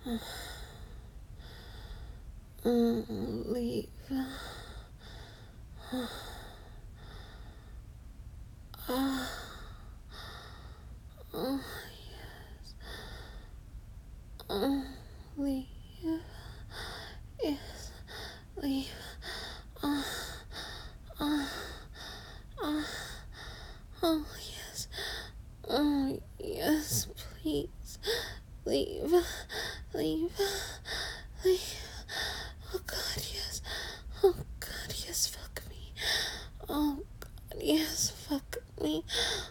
Leave. Ah, oh, yes. Leave. Yes. Leave. Ah, ah, ah. Oh, yes. Oh, yes, please. Leave. Leave. Leave. Oh, God, yes. Oh, God, yes, fuck me. Oh, God, yes, fuck me.